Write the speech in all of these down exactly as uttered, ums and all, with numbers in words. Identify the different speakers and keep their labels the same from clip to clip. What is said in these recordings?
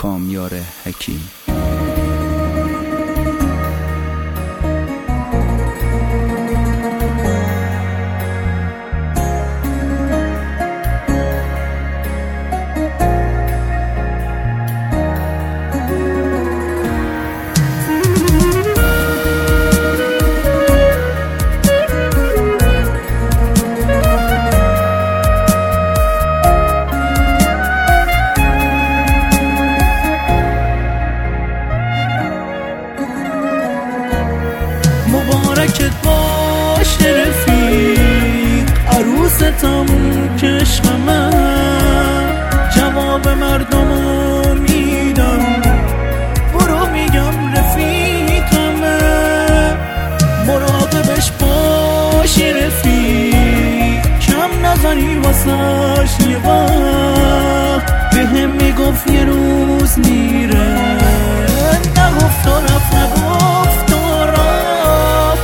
Speaker 1: کامیار حکیم.
Speaker 2: مبارکت باشه رفیق، عروستم که عشق من. جواب مردمو میدم، برو میگم رفیقمه. مراقبش باشی رفیق، کم نزنی واسش یه وقت. به هم میگفت یه روز میره، نگفت و رفت، نگفت و رفت.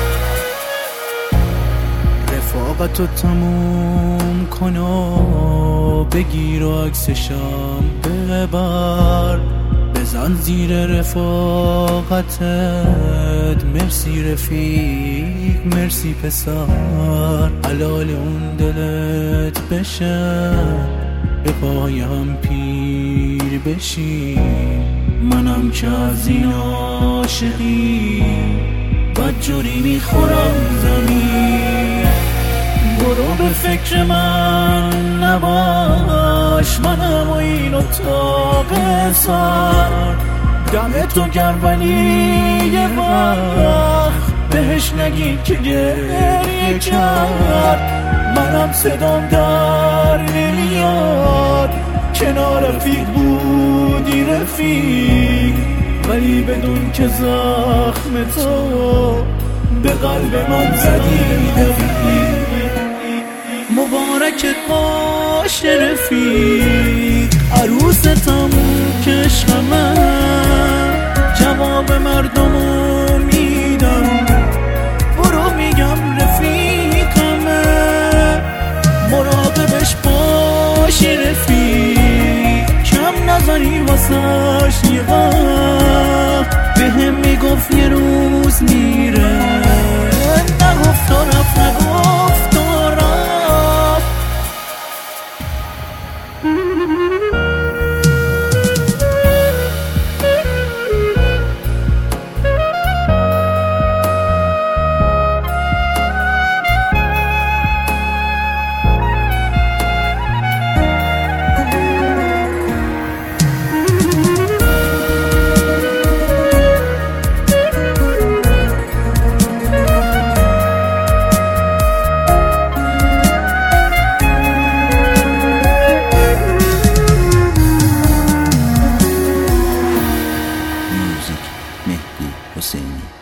Speaker 2: رفاقتو تموم کن و بگیر و عکسشم ببر. بزن زیر رفاقتت، مرسی رفیق، مرسی پسر. حلال اون دلت بشه، به پایم پیر بشی. منم که از این عاشقی بدجوری میخورم زمین. برو به فکر من نباش، منم و این اتاق سر. دم تو گرم ولی یه وقت بهش نگی که گریه کرد. منم صدام در نمیاد، کنار رفیق بودی رفیق. ولی بدون که زخم تو به قلب من زدی دفیق. مبارکت باشه رفیق، عروستم که عشق من. جواب مردمو میدم، برو میگم رفیقمه. مراقبش باشی رفیق، کم نزنی واسش یه وقت. به هم میگفت یه روز میره، نگفت و رفت، نگفت و رفت.
Speaker 1: مهدی حسینی.